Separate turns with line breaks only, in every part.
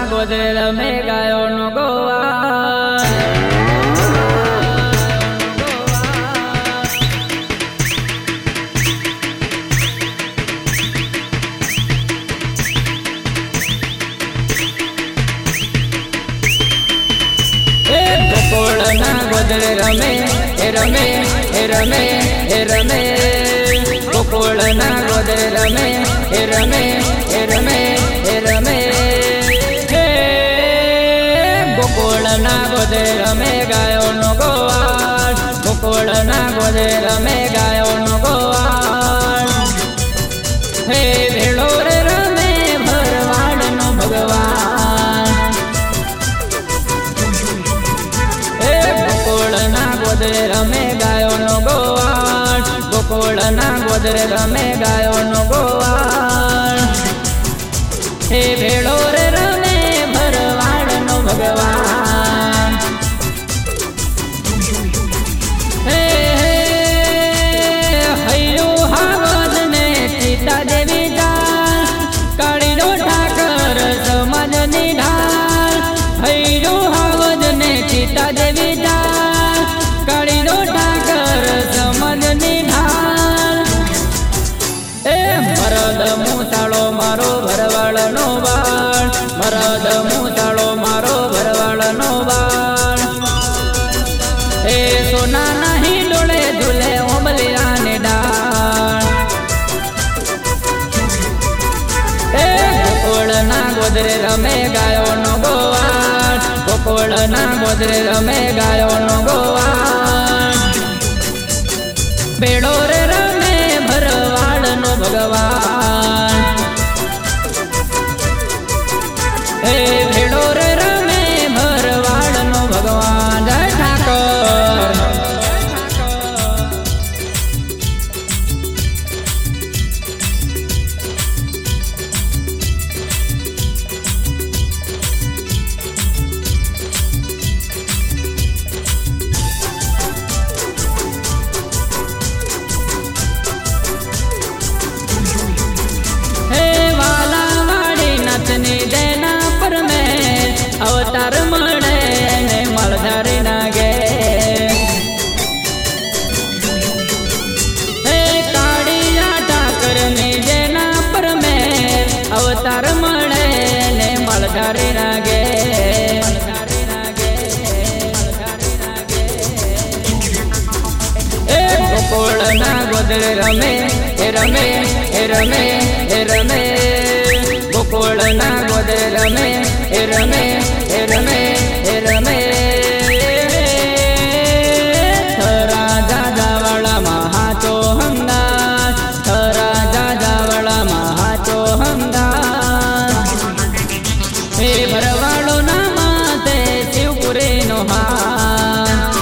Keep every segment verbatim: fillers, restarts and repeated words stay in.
ગોદરે રમે ગાયો નો ગોવા ગોદરે રમે એ રમે એ રમે એ રમે ગોકુળ ના ગોદરે રમે એ રમે એ રમે એ રમે ગોકુળ ના ગોદરે રમે ગાયો નો ગોવાળ ગોકુળ ના ગોદરે રમે ગાયો નો ગોવાળ હે ભેળો રે રમે ભરવાડ નો ભગવાન ગોદરે રમે ગાયો નો ગોવાળ ગોકુળ ના ગોદરે રમે ગાયો નો ગોવાળ હે ભેળો રે રમે ભરવાડ નો ભગવાન હે હૈયો હાવદ ને સીતા દેવી જાળ કાળી નો ઠાકર સમાજ ની ઢાળ હૈયો હાવદ ને સીતા દેવી જાળ કાળી નો ઠાકર સમજ ની ઢાળ એ મરદ મૂસાળો મારો ભરવાડ નો બાળ મરદ મૂસાળો મારો ભરવાડ નો બાળ એ સોના નહીં ડોળે ઝૂલે ઓબલિયા ને ડાળ એ ગોકુળ ના ગોદરે રમે ગાયો નો ગોવાળ ગોકુળ ના ગોદરે રમે ગાયો નો ગોવાળ બેડો રે રમે ભરવાડ નો ભગવાન હે ભેડો રે રમે ભરવાડ નો ભગવાન જય ઠાકર અવતાર મળે ને મળધારી નાગે હે કાળિયા ઠાકર ની જેના પર મેં અવતાર મળે ને મળધારી નાગે એ ગોકુળ ના ગોદરે રમે એ રમે એ રમે એ રમે ગોકુળ ના ગોદરે રમે એ રમે એ રમે એ રમે થરા જાજાવાળા મહાચો હંગાર થરા જાજાવાળા મહાચો હંગાર હે ભરવાડો ના માથે શિવપુરી નો હાર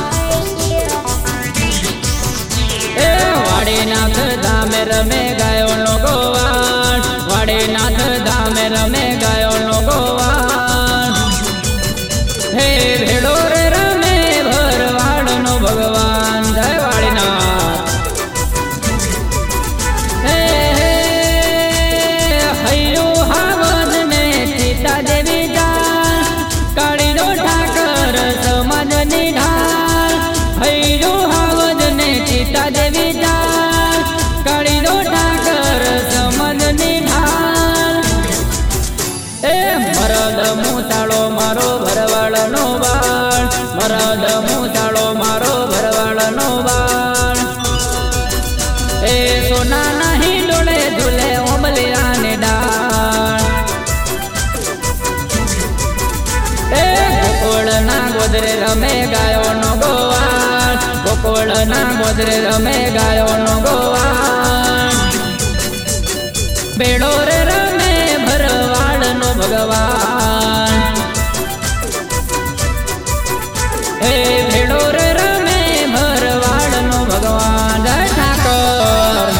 એ વાડીનાથ ધામે રમે ગાયો નો ગોવાળ વાડીનાથ ધામે રમે ગાયો નો ગોવાળ હે ભેડો રે રમે ભરવાડ નો ભગવાન જય વાડીનાથ હે હૈયો હાવદ ને સીતા દેવી જાળ કાળી નો ઠાકર સમાજ ની ઢાળ હૈયો હાવદ ને સીતા દેવી જાળ કાળી નો ઠાકર સમજ ની ઢાળ એ મરદ મૂસાળો મારો ભરવાડ નો બાળ મરદ મૂસાળો મારો ભરવાડ નો બાળ એ સોના નહીં ડોળે ઝૂલે ઓબલિયા ને ડાળ એ ગોકુળ ના ગોદરે રમે ગાયો નો ગોવાળ ગોકુળ ના ગોદરે રમે ગાયો નો ગોવાળ બેડો રે રમે ભરવાડ નો ભગવાન હે ભેડો રે રમે ભરવાડ નો ભગવાન જય ઠાકર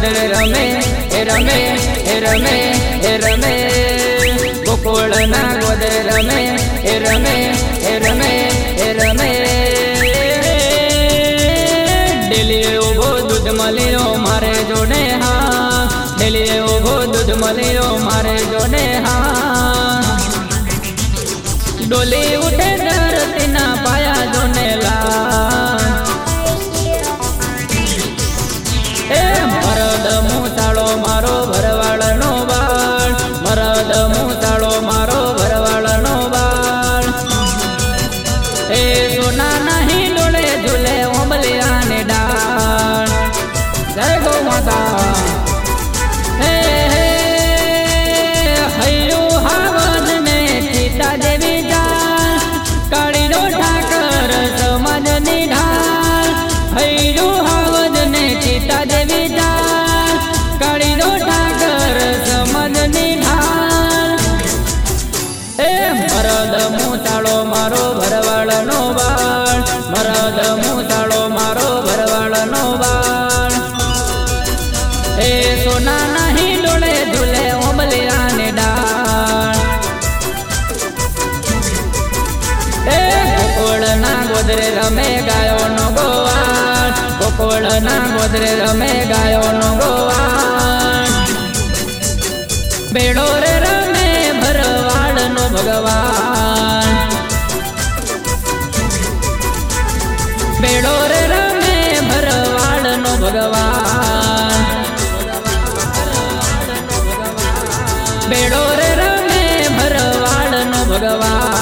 ગોદળ રમે એ રમે એ રમે એ રમે ગોકુળના ગોદળ રમે એ રમે એ રમે એ રમે ડેલી ઉભો દૂધ મળ્યો મારે જોડે હા ડેલી ઉભો દૂધ મળ્યો મારે જોડે હા ડોલી ઉઠે ધરતીના પાયા જોને લા એ મરદ મૂતાળો મારો ભરવાડનો બાળ મરદ મૂતાળો મારો ભરવાડનો બાળ એ સોના નહીં ડોળે ઝૂલે ઓબલિયાને ડાળ જય ગૌ માતા હે હે હૈયું હાવદ ને સીતા દેવી જાળ કાળીનો ઠાકર સમાજની ઢાળ હૈયું હાવદ ને સીતા દેવી જાળ કાળીનો ઠાકર સમાજની ઢાળ એ મરદ મૂતાળો મારો ભરવાડનો બાળ મરદ મૂતાળો મારો ભરવાડનો બાળ એ સોના નહીં ડોળે ઝૂલે ઓબલિયાને ડાળ એ ગોકુળના ગોદરે રમે ગાયોનો ગોવાળ ગોકુળના ગોદરે રમે ગાયોનો ગોવાળ બેડો રે રમે ભરવાડનો ભગવાન બેડો રે રમે ભરવાડનો ભગવાન બેડો રે રમે ભરવાડનો ભગવાન